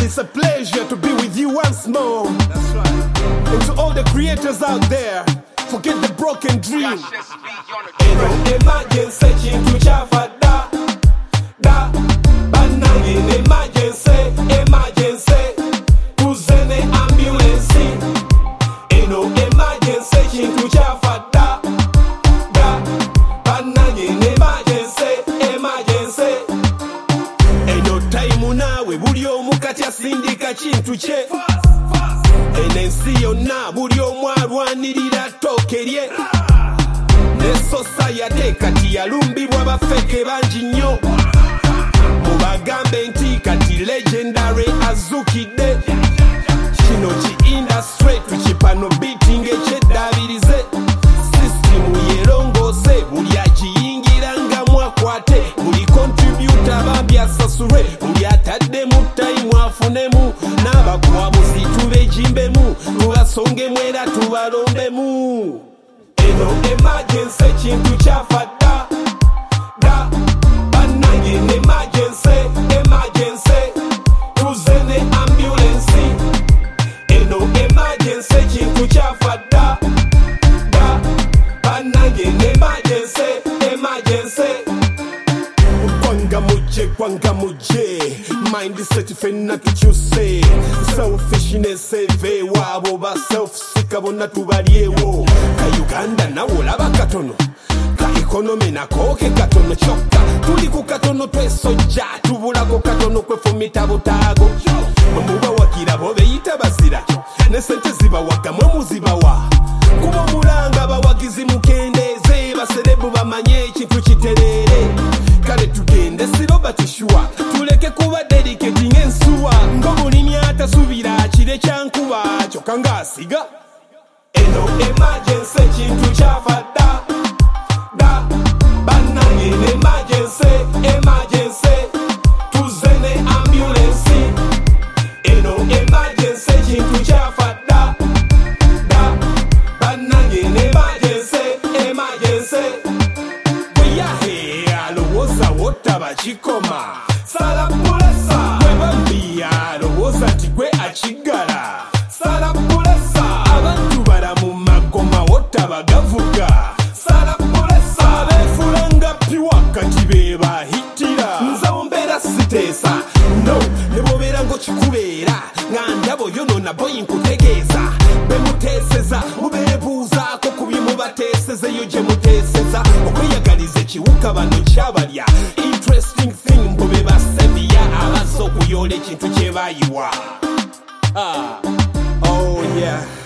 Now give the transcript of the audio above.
It's a pleasure to be with you once more. That's right. And to all the creators out there, forget the broken dream. Emergency chintu chafada da banange emergency tuzene ambulance eno emergency chintu chafada da banange emergency eno time nawe buli omu kati asindika kintu kye enensi yonna buli omu alwanirira ttooke lye ne society kati yalumbibwa bafeke bangi nnyo mubagambe nti kati legendary azukidde kino ki industry tukipano beating ekyeddaabirize system yerongoose buli agiyingirangamu akwate buli contributor bambi asasulwe buli atadde mu time afunemu n'abakwabuzi tubejimbemu tubasongemu era tubalombemu. eno emergency chintu chafada da banange emergency tuzene ambulance eno emergency chintu chafada da banange emergency kwanga muje mind set fenna tukyuse selfishness eve wabo ba self-seeker bonna tubalyewo ka Uganda nawo laba katono ka economy nako ke katono kyokka tuli ku katono twesojja tubulako katono kwefumita butaago muba wakira bo beyita basira ne sente zibawaggamwe muzibawa kuba mulanga bawagizi mukendeeze baserebu bamanye ekintu kiterere kale tugende siroba tushua tuleke kuba dedicating ensuwa ng'omulimi atasubira kire kyankuba kyokka ng'asiga eno emergency chintu kyafadda da banange emergency tuzene ambulance eno emergency chintu kyafadda da banange emergency bweyahe alowooza wotaba kikoma sala pulesa webambi alowooza nti gwe akiggala sala pulesa abantu balamu magoma wotaba gavuga sala pulesa abeefulanga piwa kati beebahitira nze mbeera siteesa no ne bwobeera ng'okikubeera nga ndabo yonoona boyi nkutegeeza bemuteeseza mubeebuuzaako ku bye mubateesezeyo gye muteeseza okweyagaliza ekiwuka bano kyabalya interesting thing mbu be basebiya abazze okuyoola ekintu kye baayiwa oh yeah